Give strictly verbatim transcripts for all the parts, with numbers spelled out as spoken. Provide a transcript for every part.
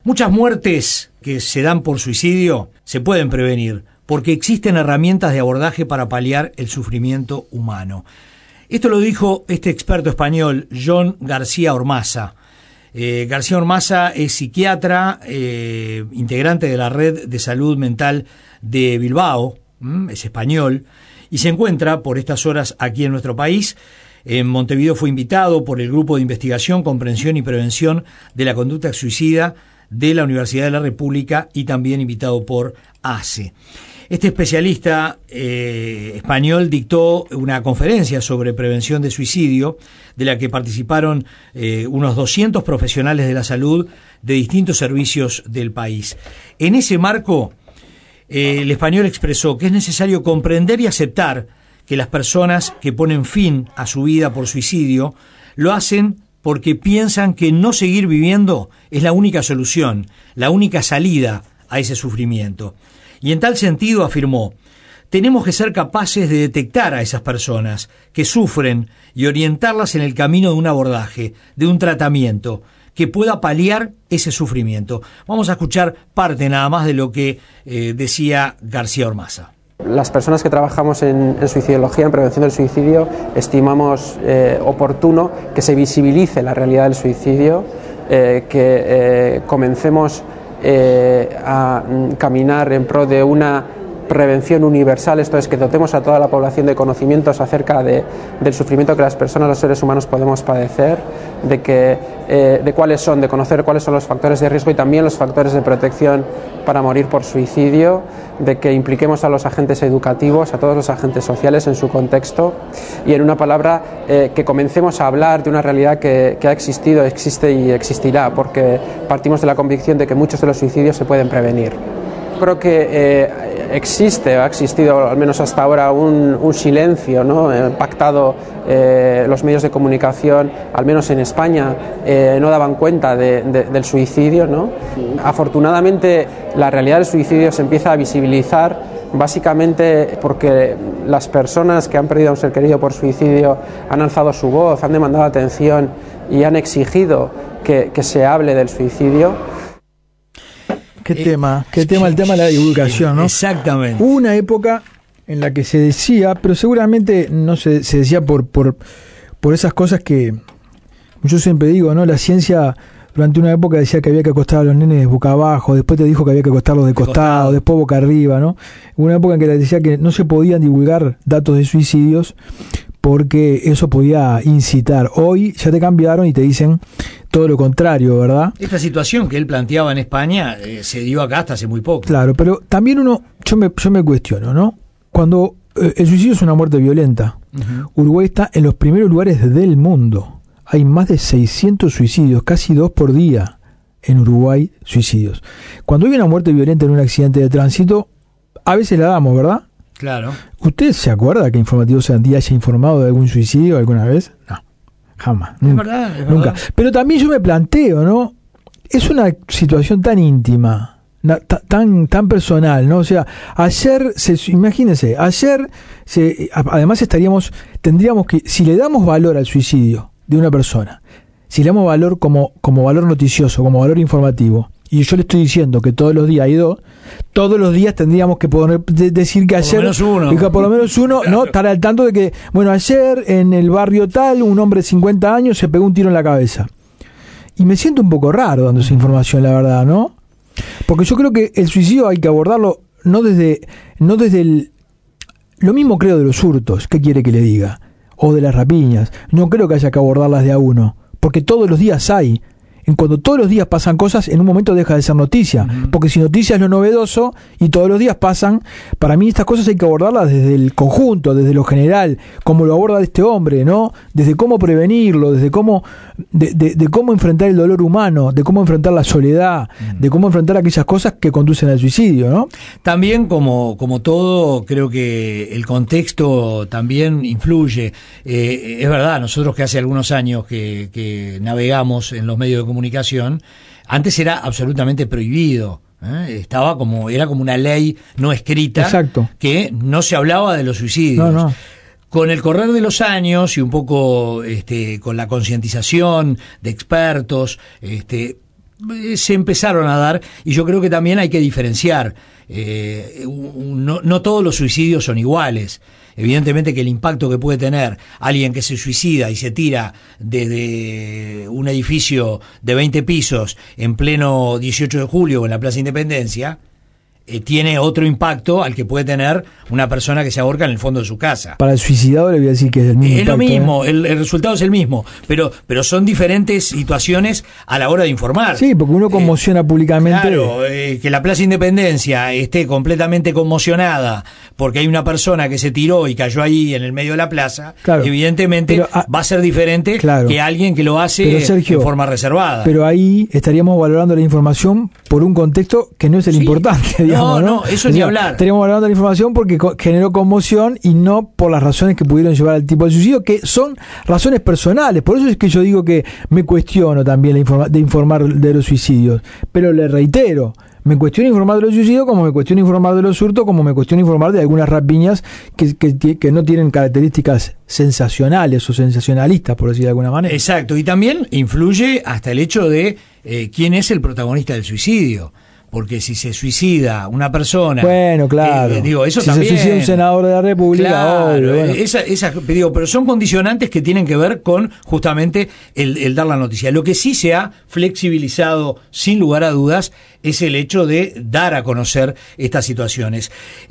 Muchas muertes que se dan por suicidio se pueden prevenir porque existen herramientas de abordaje para paliar el sufrimiento humano. Esto lo dijo este experto español, Jon García Ormaza. Eh, García Ormaza es psiquiatra, eh, integrante de la Red de Salud Mental de Bilbao, ¿m? Es español, y se encuentra por estas horas aquí en nuestro país. En Montevideo fue invitado por el Grupo de Investigación, Comprensión y Prevención de la Conducta Suicida de la Universidad de la República y también invitado por A C E. Este especialista eh, español dictó una conferencia sobre prevención de suicidio, de la que participaron eh, unos doscientos profesionales de la salud de distintos servicios del país. En ese marco, eh, el español expresó que es necesario comprender y aceptar que las personas que ponen fin a su vida por suicidio lo hacen porque piensan que no seguir viviendo es la única solución, la única salida a ese sufrimiento. Y en tal sentido afirmó, tenemos que ser capaces de detectar a esas personas que sufren y orientarlas en el camino de un abordaje, de un tratamiento que pueda paliar ese sufrimiento. Vamos a escuchar parte nada más de lo que eh, decía García Ormaza. Las personas que trabajamos en, en suicidología, en prevención del suicidio, estimamos eh, oportuno que se visibilice la realidad del suicidio, eh, que eh, comencemos eh, a caminar en pro de una prevención universal, esto es, que dotemos a toda la población de conocimientos acerca de, del sufrimiento que las personas, los seres humanos podemos padecer, de, que, eh, de cuáles son, de conocer cuáles son los factores de riesgo y también los factores de protección para morir por suicidio, de que impliquemos a los agentes educativos, a todos los agentes sociales en su contexto y, en una palabra, eh, que comencemos a hablar de una realidad que, que ha existido, existe y existirá, porque partimos de la convicción de que muchos de los suicidios se pueden prevenir. Creo que eh, existe, ha existido al menos hasta ahora un, un silencio, ¿no? Eh, pactado, eh, los medios de comunicación, al menos en España, eh, no daban cuenta de, de, del suicidio, ¿no? Afortunadamente la realidad del suicidio se empieza a visibilizar básicamente porque las personas que han perdido a un ser querido por suicidio han alzado su voz, han demandado atención y han exigido que, que se hable del suicidio. Qué eh, tema, qué tema el tema de la divulgación, ¿no? Exactamente. Hubo una época en la que se decía, pero seguramente no se, se decía por, por, por esas cosas que yo siempre digo, ¿no? La ciencia durante una época decía que había que acostar a los nenes boca abajo, después te dijo que había que acostarlos de costado, costado. después boca arriba, ¿no? Hubo una época en que le decía que no se podían divulgar datos de suicidios porque eso podía incitar. Hoy ya te cambiaron y te dicen todo lo contrario, ¿verdad? Esta situación que él planteaba en España eh, se dio acá hasta hace muy poco. Claro, pero también uno, yo me, yo me cuestiono, ¿no? Cuando eh, el suicidio es una muerte violenta, uh-huh. Uruguay está en los primeros lugares del mundo. Hay más de seiscientos suicidios, casi dos por día en Uruguay, suicidios. Cuando hay una muerte violenta en un accidente de tránsito, a veces la damos, ¿verdad? Claro. ¿Usted se acuerda que Informativo Sandía haya informado de algún suicidio alguna vez? No, jamás. Nunca, es verdad, es nunca. verdad. Pero también yo me planteo, ¿no? Es una situación tan íntima, tan tan personal, ¿no? O sea, ayer, se, imagínense, ayer, se, además estaríamos, tendríamos que, si le damos valor al suicidio de una persona, si le damos valor como, como valor noticioso, como valor informativo, y yo le estoy diciendo que todos los días hay dos, todos los días tendríamos que poner, de, decir que ayer, por lo menos uno, por lo menos uno claro. ¿No? Estar al tanto de que, bueno, ayer en el barrio tal, un hombre de cincuenta años se pegó un tiro en la cabeza. Y me siento un poco raro dando esa información, la verdad, ¿no? Porque yo creo que el suicidio hay que abordarlo no desde, no desde el, lo mismo creo de los hurtos, ¿qué quiere que le diga? O de las rapiñas, no creo que haya que abordarlas de a uno, porque todos los días hay. En cuando todos los días pasan cosas, en un momento deja de ser noticia, uh-huh. Porque si noticia es lo novedoso y todos los días pasan, para mí estas cosas hay que abordarlas desde el conjunto, desde lo general, como lo aborda este hombre, ¿no? Desde cómo prevenirlo, desde cómo de, de, de cómo enfrentar el dolor humano, de cómo enfrentar la soledad, uh-huh. De cómo enfrentar aquellas cosas que conducen al suicidio, ¿no? También como, como todo, creo que el contexto también influye. Eh, es verdad, nosotros que hace algunos años que, que navegamos en los medios de comunicación, antes era absolutamente prohibido, ¿eh? Estaba como, era como una ley no escrita. Exacto. Que no se hablaba de los suicidios. No, no. Con el correr de los años y un poco este, con la concientización de expertos, este, se empezaron a dar, y yo creo que también hay que diferenciar. Eh, no, no todos los suicidios son iguales. Evidentemente que el impacto que puede tener alguien que se suicida y se tira desde un edificio de veinte pisos en pleno dieciocho de julio en la Plaza Independencia, eh, tiene otro impacto al que puede tener una persona que se ahorca en el fondo de su casa. Para el suicidado le voy a decir que es el mismo Es impacto, lo mismo, ¿eh? el, el resultado es el mismo, pero, pero son diferentes situaciones a la hora de informar. Sí, porque uno conmociona eh, públicamente. Claro, eh, que la Plaza Independencia esté completamente conmocionada porque hay una persona que se tiró y cayó ahí en el medio de la plaza, claro, evidentemente pero, ah, va a ser diferente, claro, que alguien que lo hace pero, Sergio, en forma reservada. Pero ahí estaríamos valorando la información por un contexto que no es el sí. importante, digamos, no, ¿no? no, eso ni hablar. Estaríamos valorando la información porque co- generó conmoción y no por las razones que pudieron llevar al tipo de suicidio, que son razones personales. Por eso es que yo digo que me cuestiono también la informa- de informar de los suicidios. Pero le reitero, me cuestiono informar de los suicidios como me cuestiono informar de los hurtos, como me cuestiono informar de algunas rapiñas que, que, que no tienen características sensacionales o sensacionalistas, por decir de alguna manera. Exacto, y también influye hasta el hecho de eh, quién es el protagonista del suicidio. Porque si se suicida una persona... Bueno, claro. Eh, digo, eso si también... se suicida un senador de la República... Claro, obvio, bueno. esa, esa, digo, pero son condicionantes que tienen que ver con justamente el, el dar la noticia. Lo que sí se ha flexibilizado, sin lugar a dudas, es el hecho de dar a conocer estas situaciones.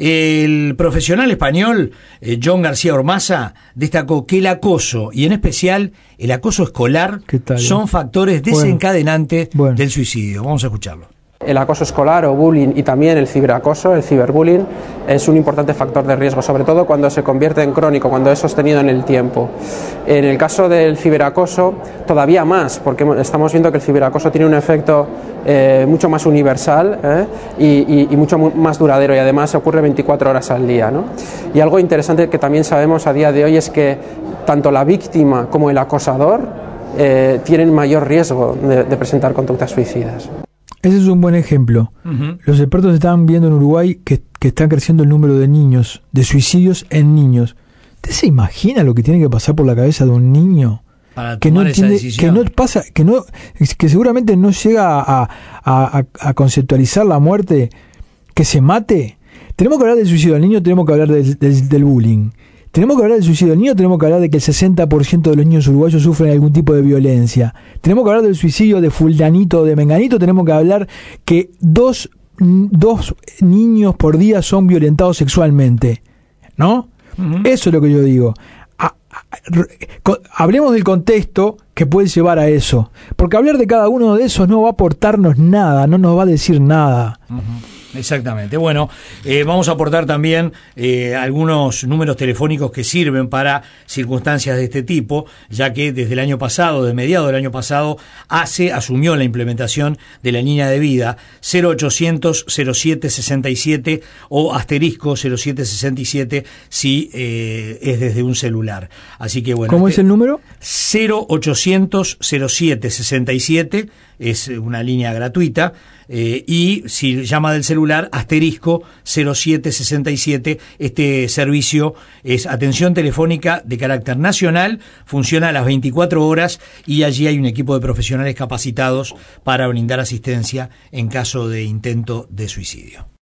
El profesional español, eh, John García Ormaza, destacó que el acoso, y en especial el acoso escolar, son factores desencadenantes bueno, bueno. del suicidio. Vamos a escucharlo. El acoso escolar o bullying y también el ciberacoso, el ciberbullying, es un importante factor de riesgo, sobre todo cuando se convierte en crónico, cuando es sostenido en el tiempo. En el caso del ciberacoso, todavía más, porque estamos viendo que el ciberacoso tiene un efecto eh, mucho más universal eh, y, y, y mucho más duradero, y además ocurre veinticuatro horas al día, ¿no? Y algo interesante que también sabemos a día de hoy es que tanto la víctima como el acosador eh, tienen mayor riesgo de, de presentar conductas suicidas. Ese es un buen ejemplo. Uh-huh. Los expertos están viendo en Uruguay que, que está creciendo el número de niños, de suicidios en niños. ¿Usted se imagina lo que tiene que pasar por la cabeza de un niño? Para que no tomar esa entiende, decisión. que no pasa, que no, que seguramente no llega a, a, a, a conceptualizar la muerte, que se mate. Tenemos que hablar del suicidio del niño, tenemos que hablar del, del, del bullying. Tenemos que hablar del suicidio del niño, tenemos que hablar de que el sesenta por ciento de los niños uruguayos sufren algún tipo de violencia. Tenemos que hablar del suicidio de fulanito o de menganito, tenemos que hablar que dos, dos niños por día son violentados sexualmente, ¿no? Uh-huh. Eso es lo que yo digo. A, a, a, hablemos del contexto que puede llevar a eso, porque hablar de cada uno de esos no va a aportarnos nada, no nos va a decir nada. Uh-huh. Exactamente. Bueno, eh, vamos a aportar también eh, algunos números telefónicos que sirven para circunstancias de este tipo, ya que desde el año pasado, de mediados del año pasado, A C E asumió la implementación de la línea de vida cero ochocientos cero siete sesenta y siete o asterisco cero siete sesenta y siete si eh, es desde un celular. Así que bueno. ¿Cómo este, es el número? cero ochocientos cero siete sesenta y siete es una línea gratuita. Eh, y si llama del celular, asterisco cero siete sesenta y siete, este servicio es atención telefónica de carácter nacional, funciona a las veinticuatro horas y allí hay un equipo de profesionales capacitados para brindar asistencia en caso de intento de suicidio.